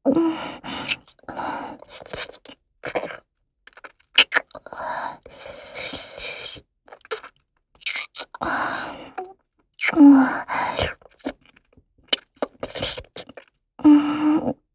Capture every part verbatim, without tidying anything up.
うん。うん。うん。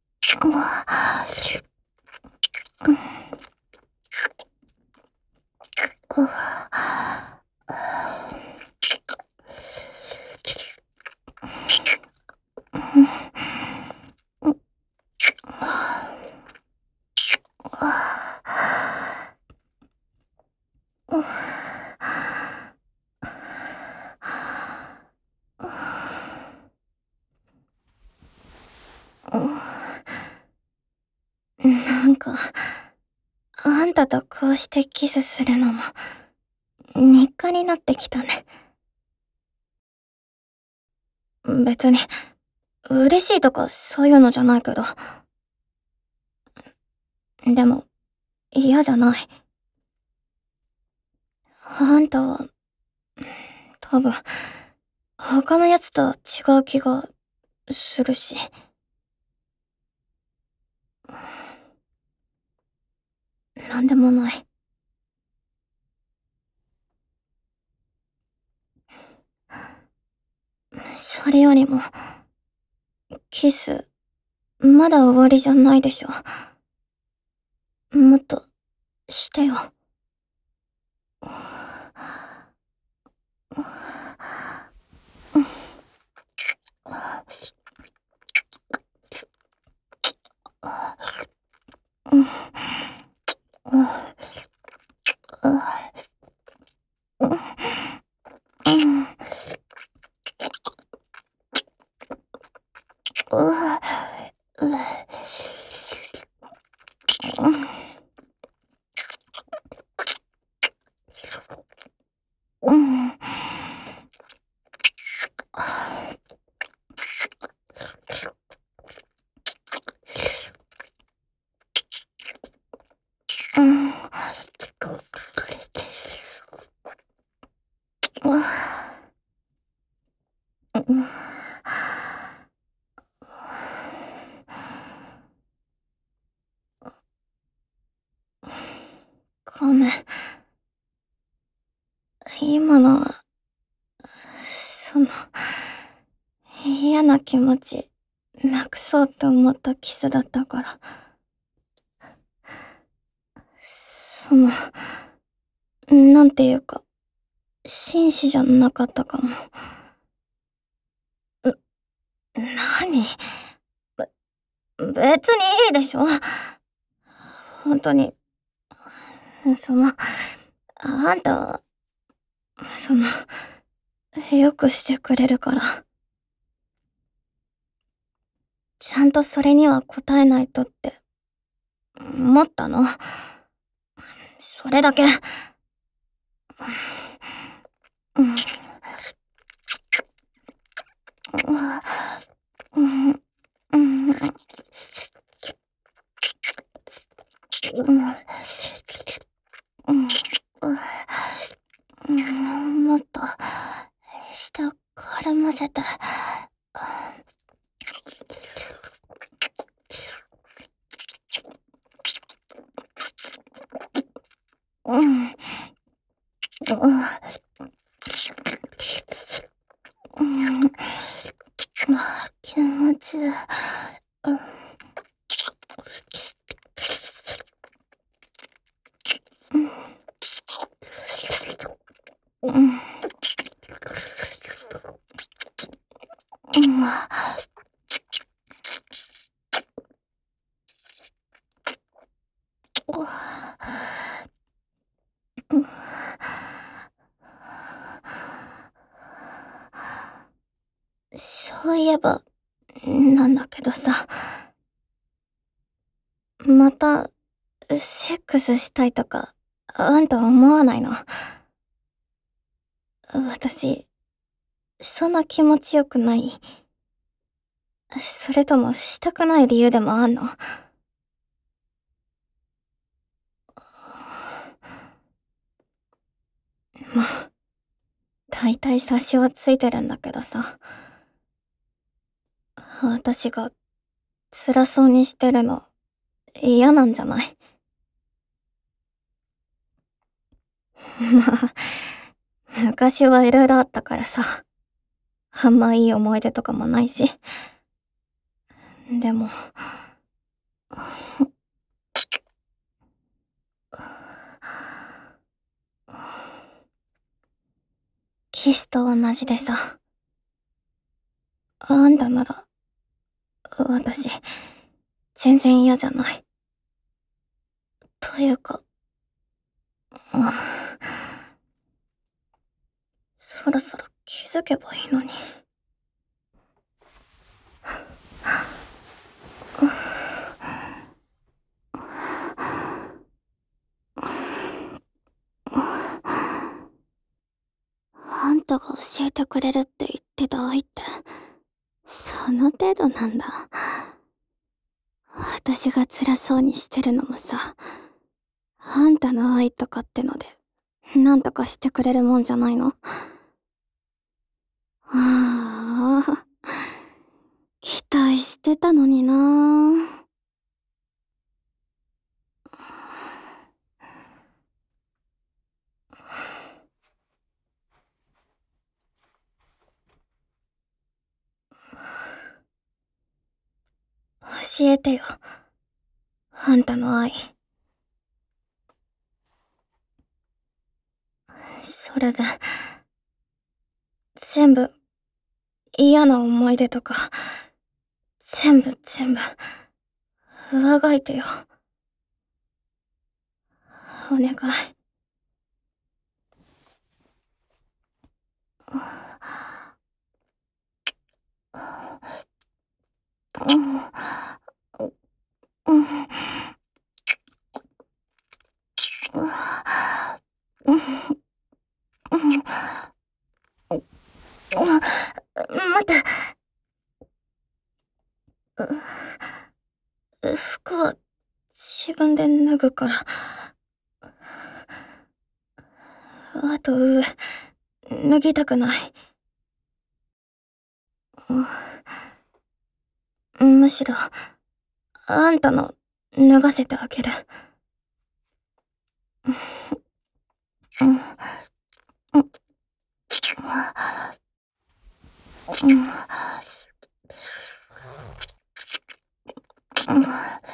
なんか、あんたとこうしてキスするのも、日課になってきたね。別に、嬉しいとかそういうのじゃないけど。でも、嫌じゃない。あんたは、多分、他のやつとは違う気がするし。なんでもない。それよりも、キス、まだ終わりじゃないでしょ。もっと、してよ。うん。うん。うん。うん。うん。ごめん。今のは、その、嫌な気持ち、なくそうと思ったキスだったから。その、なんていうか、紳士じゃなかったかも。う、なに？べ、別にいいでしょ。ほんとに、その、あんたは、その、よくしてくれるから。ちゃんとそれには応えないとって、思ったの。それだけ。うん。うん。うん。うん。うん。うん。もっと、下絡ませて。うん。うん。うん。気持ちいい。うん。うん。うん。そういえば、なんだけどさ、また、セックスしたいとか、あんた思わないの？私、そんな気持ちよくない？それともしたくない理由でもあんの？まあ、大体察しはついてるんだけどさ。私が辛そうにしてるの嫌なんじゃない？まあ、昔はいろいろあったからさ、あんまいい思い出とかもないし。でも、キスと同じでさ、あんたなら、私、全然嫌じゃない。というか、そろそろ気づけばいいのに。あんたが教えてくれるって言ってた愛って、その程度なんだ。私が辛そうにしてるのもさ、あんたの愛とかってので、なんとかしてくれるもんじゃないの？ああ、期待してたのになぁ。教えてよ。あんたの愛。それで、全部、嫌な思い出とか、全部全部、上書いてよ。お願い。うん、うん、うん、待って。服は自分で脱ぐから。あと上、脱ぎたくない。むしろ、あんたの脱がせてあげる。うん、うん、うん、うん、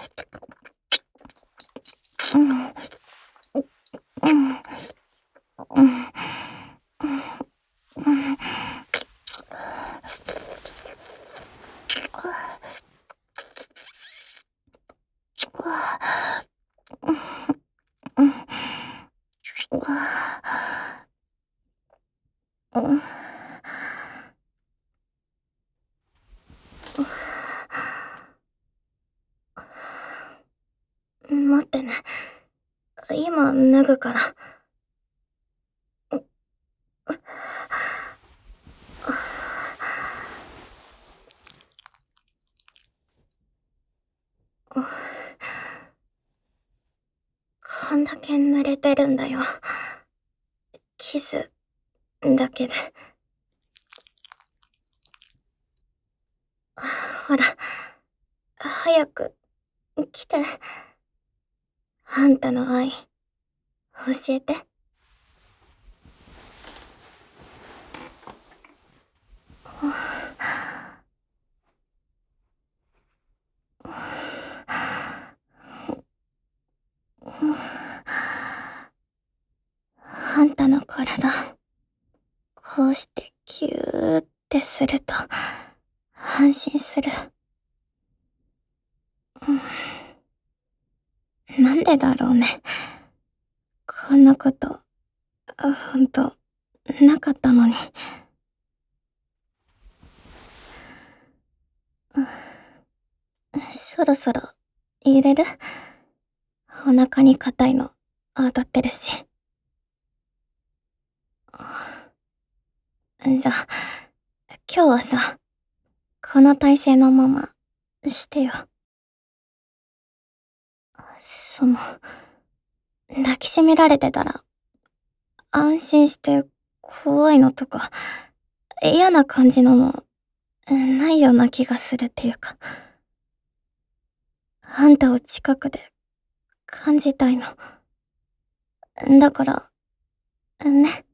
うん、うん、うん、待ってね。今脱ぐから。こんだけ濡れてるんだよ。キスだけで。ほら、早く来て。あんたの愛、教えて。あんたの体、こうしてキューってすると、安心する。なんでだろうね。こんなこと、ほんと、なかったのに。そろそろ、入れる？お腹に硬いの、当たってるし。じゃあ、今日はさ、この体勢のまま、してよ。その、抱きしめられてたら、安心して怖いのとか、嫌な感じのも、ないような気がするっていうか。 あんたを近くで感じたいの。だから、ね。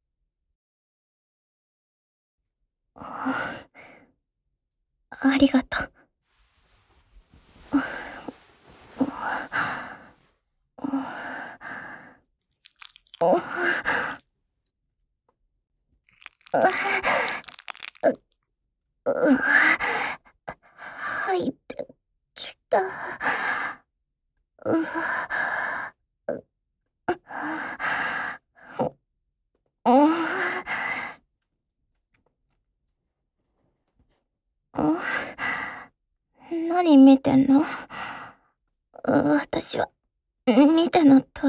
ありがとう。入ってきた。う何見てんの？私は見ての通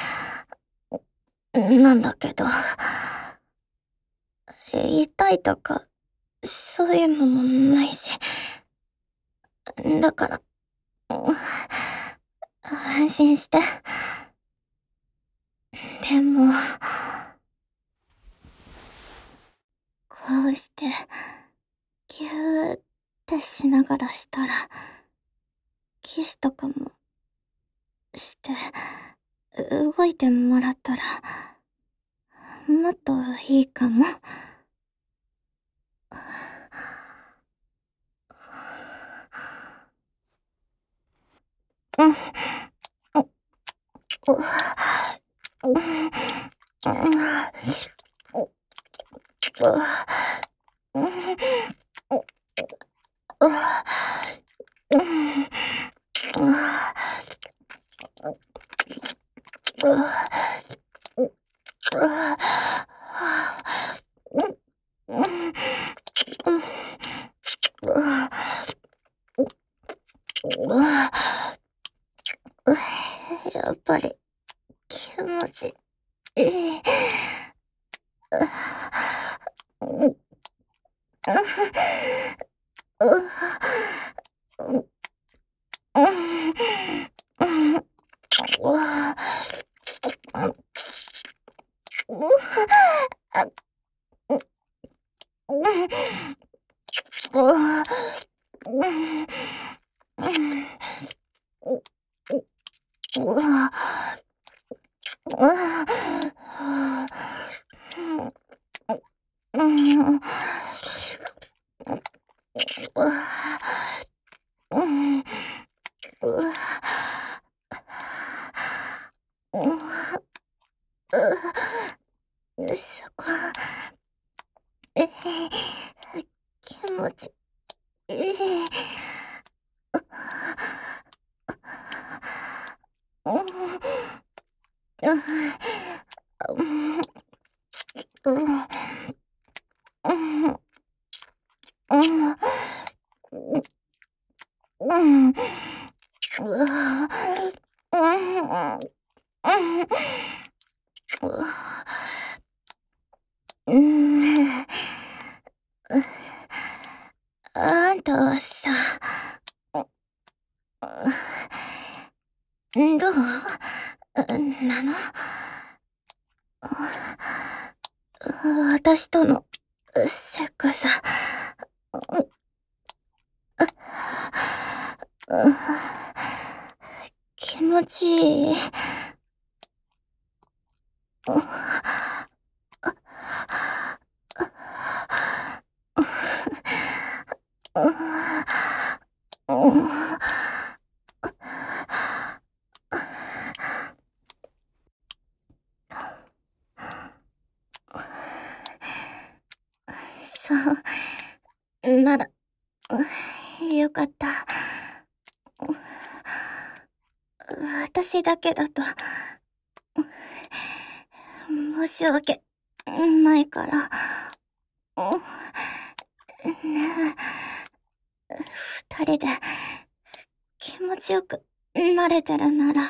りなんだけど、痛いとかそういうのもないし、だから安心して。でもこうしてギューってしながらしたらキスとかもして動いてもらったらもっといいかも。うん。やっぱり気持ちいい。そこ、気持ちいい。あんたはさ、どうなの？私とのセックス。気持ちいい。そう、なら、よかった。私だけだと、申し訳ないから。ねえ、二人で気持ちよくなれてるなら、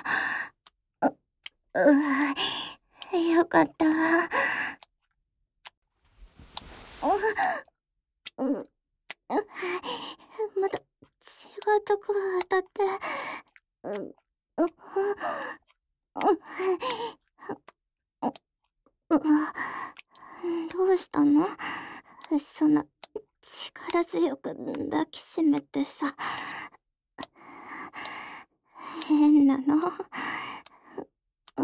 う、よかった。また違うとこ当たって。どうしたの？そんな力強く抱きしめてさ。 な。う、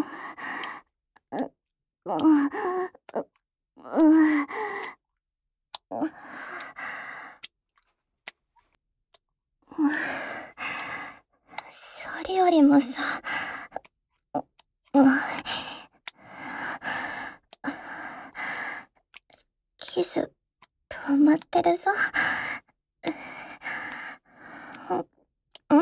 う、う、う、う、それよりもさ、う、う、キス止まってるぞ。うん、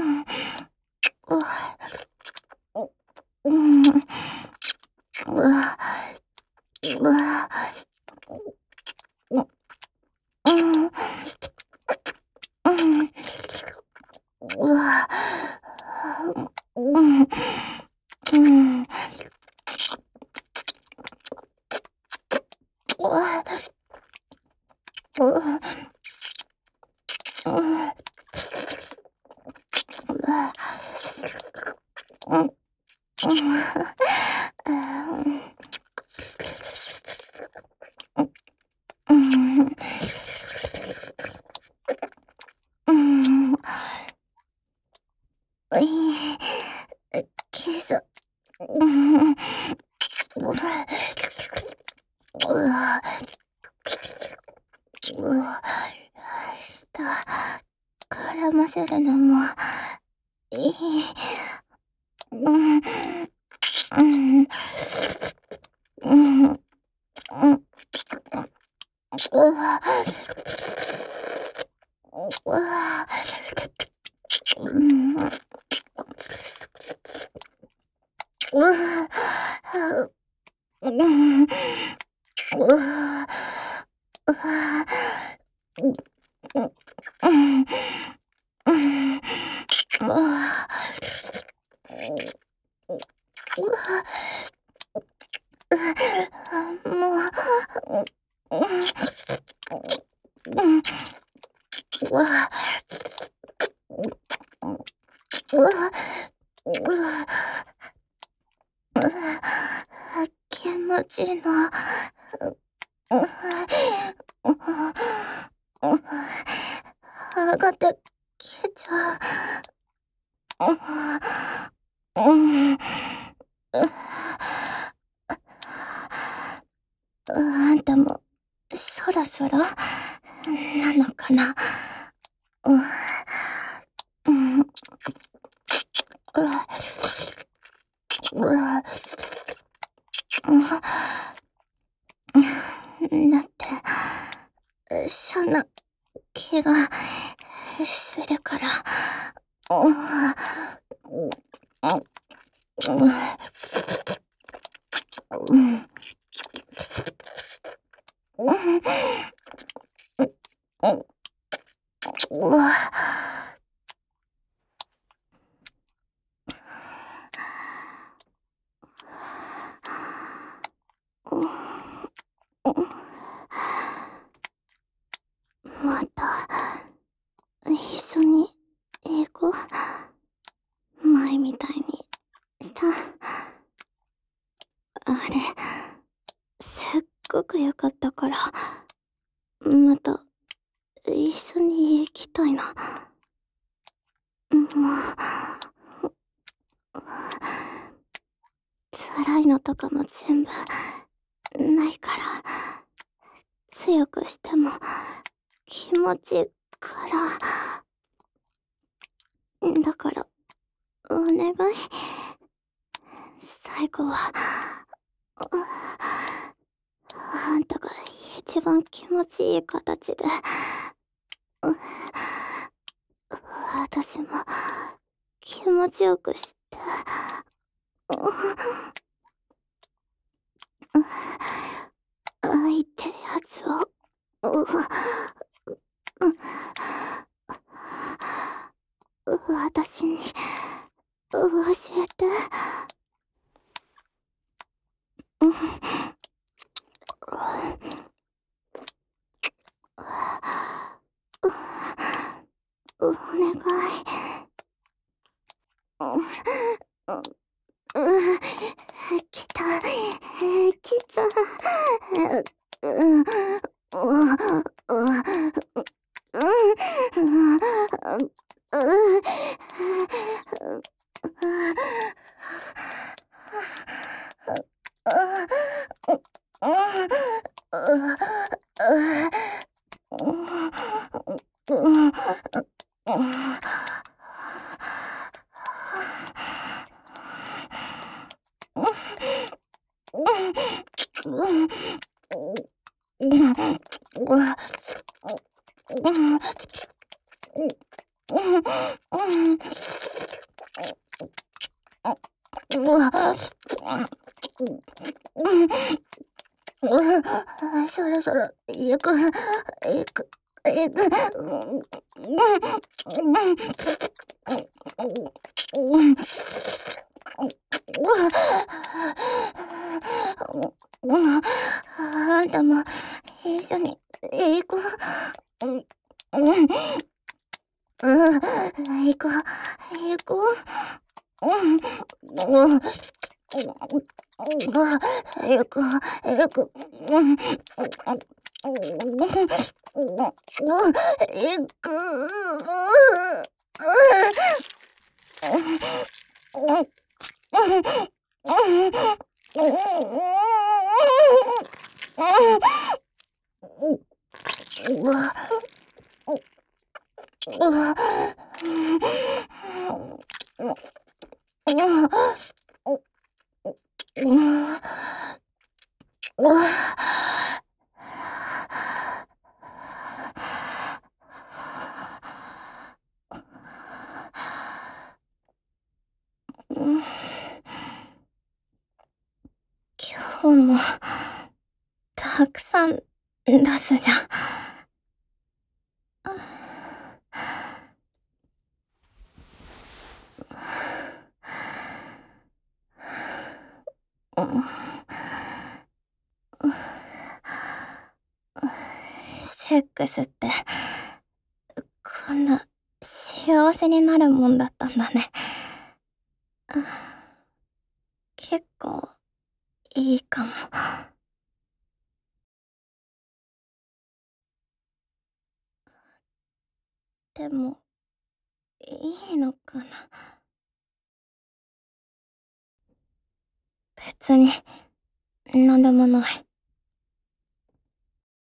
うん、うん、うわ、うわ、う、うん、うん、うわ、うん、うん、うわ、う、うん、うわ、うん、うん、うん、うん、いい、キス、うん、うわ、うわ、うわ、舌、絡ませるのも、いい、うん、うん、うん、うん、うわ、うわ、うん、うわ、うん、うわ、うわ、うん、うん、うん、うわ、うわ、もう、うん、うん、うわ、うわ、うわ、うわ、気持ちいいな。うわ、うわ、上がってきちゃう。うん、うん、あんたもそろそろなのかな。うん、うん、うわ、うわ、うん、だって、そんな気がするから。うん、うん、うん、うん、うわ、また一緒に行こう。前みたいにさ。あれすっごく良かったから、また一緒に行きたいな。もう辛いのとかも全部ないから、強くしても気持ちいいから、だからお願い、最後はあんたが一番気持ちいい形で、私も気持ちよくして、愛ってやつを、私に教えて。お願い。来た、来た。 そろそろ行く、行く、行く。あんたも一緒に行こう。うん、うん、行こう、行こう。うん、うん。よく、よく、うん、よく、今日もたくさん出すじゃん。セックスってこんな幸せになるもんだったんだね。結構いいかも。でもいいのかな。別になんでもない。